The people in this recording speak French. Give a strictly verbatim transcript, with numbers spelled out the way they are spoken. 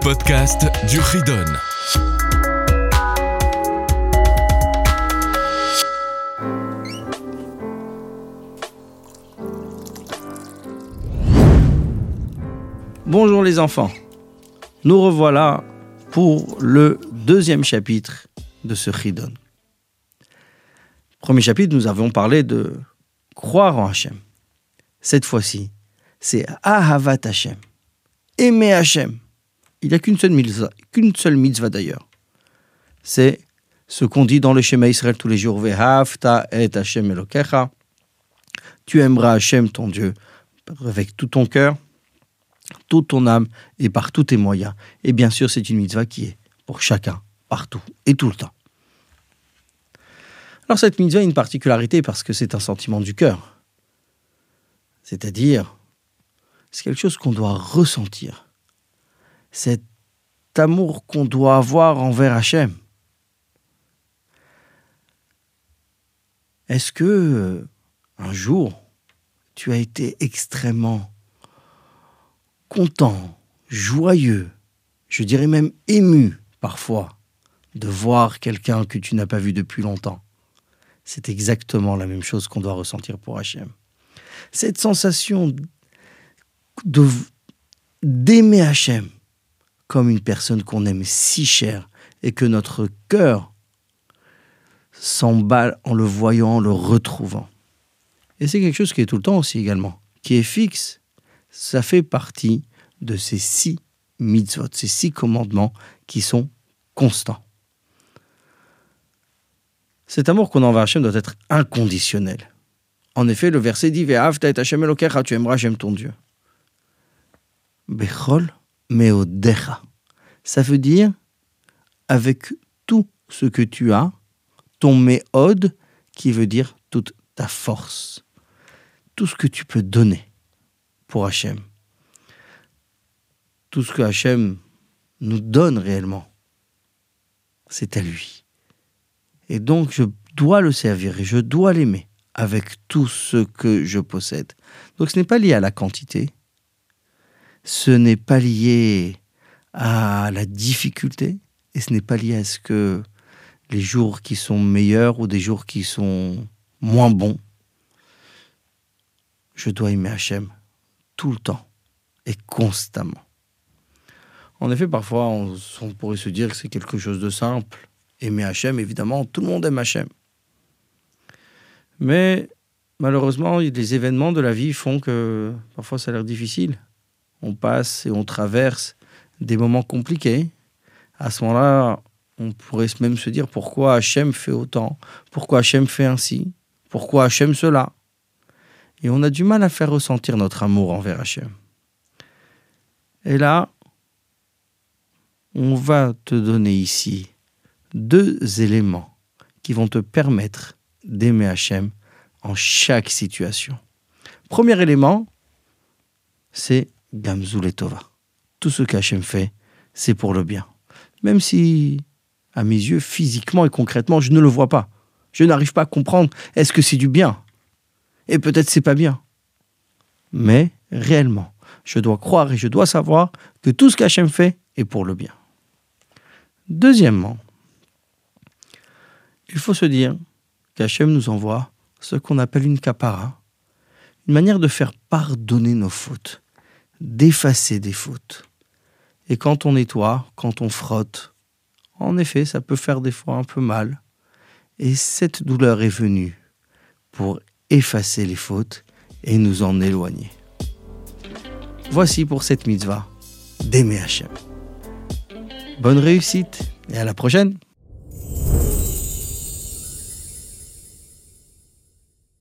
podcast du Ridon. Bonjour les enfants, nous revoilà pour le deuxième chapitre de ce Ridon. Premier chapitre, nous avons parlé de croire en Hachem. Cette fois-ci, c'est Ahavat Hachem, aimer Hachem. Il n'y a qu'une seule mitzvah, qu'une seule mitzvah d'ailleurs. C'est ce qu'on dit dans le Shema Israël tous les jours. Ve'ahavta et Hachem Elokecha. Tu aimeras Hachem ton Dieu avec tout ton cœur, toute ton âme et par tous tes moyens. Et bien sûr, c'est une mitzvah qui est pour chacun, partout et tout le temps. Alors cette mitzvah a une particularité parce que c'est un sentiment du cœur. C'est-à-dire, c'est quelque chose qu'on doit ressentir. Cet amour qu'on doit avoir envers Hachem. Est-ce que un jour, tu as été extrêmement content, joyeux, je dirais même ému parfois, de voir quelqu'un que tu n'as pas vu depuis longtemps? C'est exactement la même chose qu'on doit ressentir pour Hachem. Cette sensation de, d'aimer Hachem comme une personne qu'on aime si chère et que notre cœur s'emballe en le voyant, en le retrouvant. Et c'est quelque chose qui est tout le temps aussi également, qui est fixe. Ça fait partie de ces six mitzvot, ces six commandements qui sont constants. Cet amour qu'on a envers Hachem doit être inconditionnel. En effet, le verset dit « Ve'ahavta et Hachem Elokecha » tu aimeras Hachem ton Dieu. « Bechol meodecha » ça veut dire avec tout ce que tu as, ton meod qui veut dire toute ta force, tout ce que tu peux donner pour Hachem. Tout ce que Hachem nous donne réellement, c'est à lui. Et donc, je dois le servir et je dois l'aimer avec tout ce que je possède. Donc, ce n'est pas lié à la quantité. Ce n'est pas lié à la difficulté. Et ce n'est pas lié à ce que les jours qui sont meilleurs ou des jours qui sont moins bons. Je dois aimer Hachem tout le temps et constamment. En effet, parfois, on, on pourrait se dire que c'est quelque chose de simple. Aimer Hachem, évidemment, tout le monde aime Hachem. Mais malheureusement, les événements de la vie font que parfois ça a l'air difficile. On passe et on traverse des moments compliqués. À ce moment-là, on pourrait même se dire pourquoi Hachem fait autant, pourquoi Hachem fait ainsi, pourquoi Hachem cela. Et on a du mal à faire ressentir notre amour envers Hachem. Et là, on va te donner ici deux éléments qui vont te permettre d'aimer Hachem en chaque situation. Premier élément, c'est Gamzu Letova. Tout ce qu'Hachem fait, c'est pour le bien. Même si, à mes yeux, physiquement et concrètement, je ne le vois pas. Je n'arrive pas à comprendre, est-ce que c'est du bien? Et peut-être c'est pas bien. Mais, réellement, je dois croire et je dois savoir que tout ce qu'Hachem fait est pour le bien. Deuxièmement, il faut se dire qu'Hachem nous envoie ce qu'on appelle une kapara, une manière de faire pardonner nos fautes, d'effacer des fautes. Et quand on nettoie, quand on frotte, en effet, ça peut faire des fois un peu mal. Et cette douleur est venue pour effacer les fautes et nous en éloigner. Voici pour cette mitzvah d'aimer Hachem. Bonne réussite et à la prochaine!